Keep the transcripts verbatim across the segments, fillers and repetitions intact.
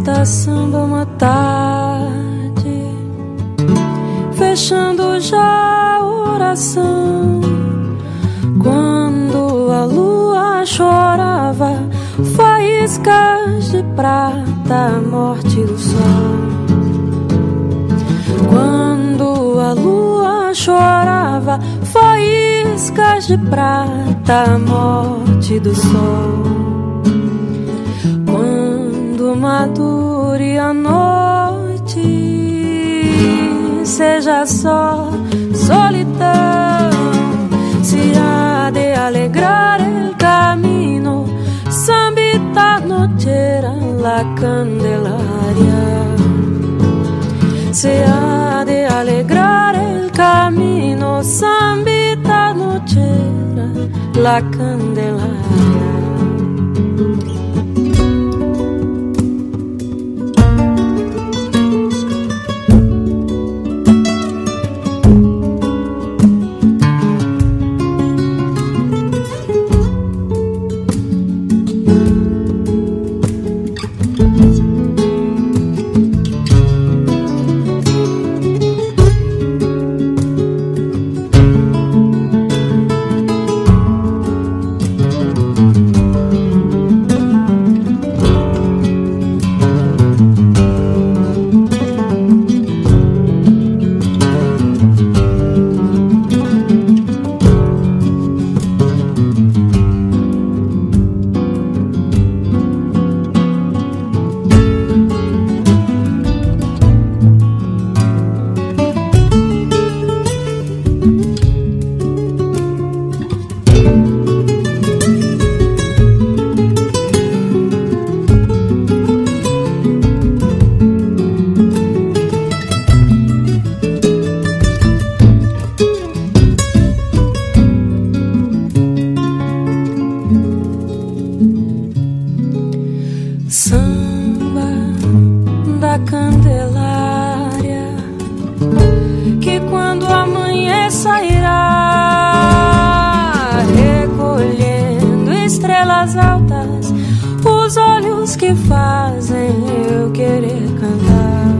esta samba uma tarde, fechando já a oração, quando a lua chorava faíscas de prata, a morte do sol. Quando a lua chorava faíscas de prata, a morte do sol. Quando madure a noite, seja só solidão, se ha de alegrar el camino, sambita nochera la candelaria. Se ha de alegrar el camino, sambita nochera la candelaria. Samba da Candelária, que quando amanhã sairá, recolhendo estrelas altas, os olhos que fazem eu querer cantar.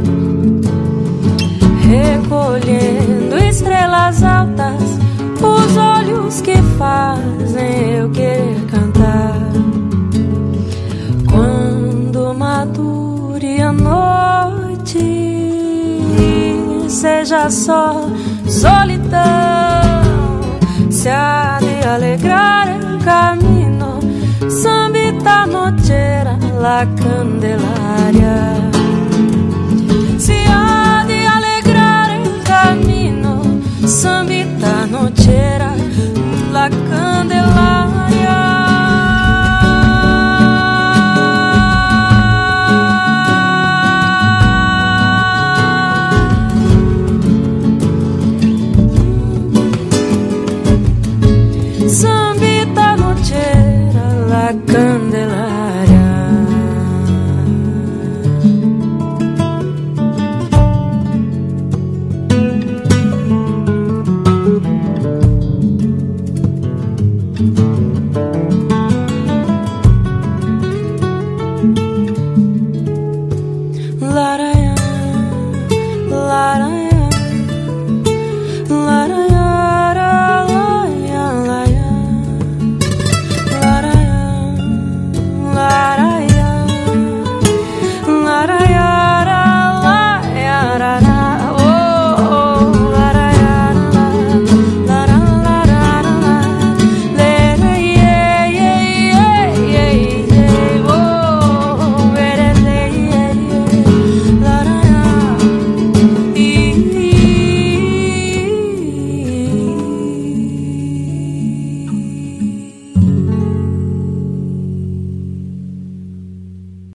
Recolhendo estrelas altas, os olhos que fazem eu querer cantar. Madure a noite, seja só solidão, se ha de alegrar el camino, sambita nochera la candelaria. Se ha de alegrar el camino, sambita nochera la candelaria.